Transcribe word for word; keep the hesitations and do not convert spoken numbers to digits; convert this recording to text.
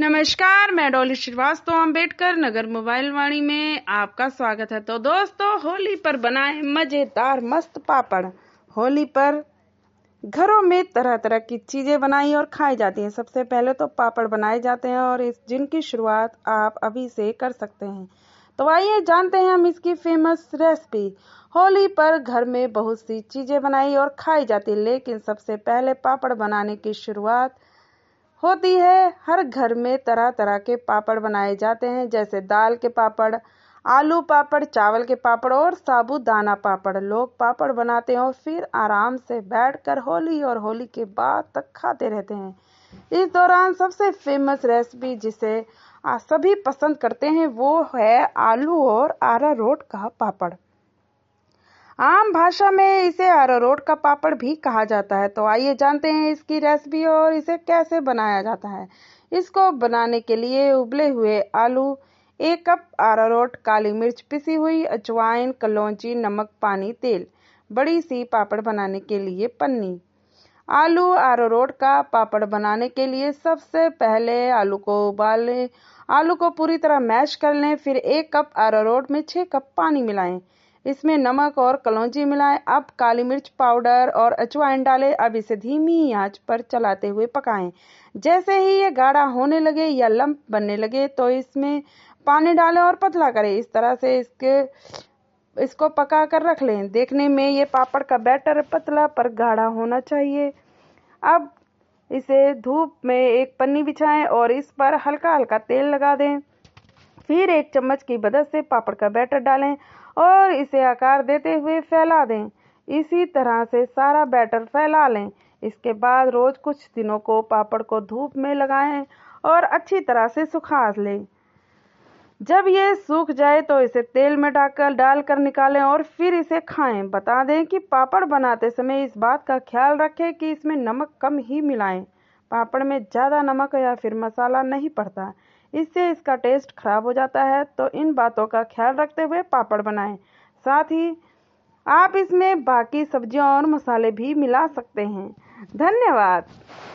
नमस्कार, मैं डॉली श्रीवास्तव अम्बेडकर नगर मोबाइल वाणी में आपका स्वागत है। तो दोस्तों, होली पर बनाए मजेदार मस्त पापड़। होली पर घरों में तरह तरह की चीजें बनाई और खाई जाती हैं। सबसे पहले तो पापड़ बनाए जाते हैं और इस जिनकी शुरुआत आप अभी से कर सकते हैं। तो आइए जानते हैं हम इसकी फेमस रेसिपी। होली पर घर में बहुत सी चीजें बनाई और खाई जाती, लेकिन सबसे पहले पापड़ बनाने की शुरुआत होती है। हर घर में तरह तरह के पापड़ बनाए जाते हैं, जैसे दाल के पापड़, आलू पापड़, चावल के पापड़ और साबूदाना पापड़। लोग पापड़ बनाते हैं और फिर आराम से बैठकर होली और होली के बाद तक खाते रहते हैं। इस दौरान सबसे फेमस रेसिपी जिसे आ, सभी पसंद करते हैं वो है आलू और अरारोट का पापड़। आम भाषा में इसे अरारोट का पापड़ भी कहा जाता है। तो आइए जानते हैं इसकी रेसिपी और इसे कैसे बनाया जाता है। इसको बनाने के लिए उबले हुए आलू, एक कप अरारोट, काली मिर्च पिसी हुई, अजवाइन, कलौंजी, नमक, पानी, तेल। बड़ी सी पापड़ बनाने के लिए पन्नी। आलू अरारोट का पापड़ बनाने के लिए सबसे पहले आलू को उबाल लें। आलू को पूरी तरह मैश कर लें। फिर एक कप अरारोट में छह कप पानी मिलाएं। इसमें नमक और कलौंजी मिलाएं। अब काली मिर्च पाउडर और अजवाइन डालें। अब इसे धीमी आंच पर चलाते हुए पकाएं। जैसे ही ये गाढ़ा होने लगे या लम्प बनने लगे तो इसमें पानी डालें और पतला करें। इस तरह से इसके इसको पका कर रख लें। देखने में ये पापड़ का बैटर पतला पर गाढ़ा होना चाहिए। अब इसे धूप में एक पन्नी बिछाएं और इस पर हल्का हल्का तेल लगा दें। फिर एक चम्मच की मदद से पापड़ का बैटर डालें और इसे आकार देते हुए फैला दें। इसी तरह से सारा बैटर फैला लें। इसके बाद रोज कुछ दिनों को पापड़ को धूप में लगाएं और अच्छी तरह से सुखा लें। जब ये सूख जाए तो इसे तेल में डालकर डालकर निकालें और फिर इसे खाएं। बता दें कि पापड़ बनाते समय इस बात का ख्याल रखें कि इसमें नमक कम ही मिलाएं। पापड़ में ज़्यादा नमक या फिर मसाला नहीं पड़ता, इससे इसका टेस्ट खराब हो जाता है। तो इन बातों का ख्याल रखते हुए पापड़ बनाएं। साथ ही आप इसमें बाकी सब्जियां और मसाले भी मिला सकते हैं। धन्यवाद।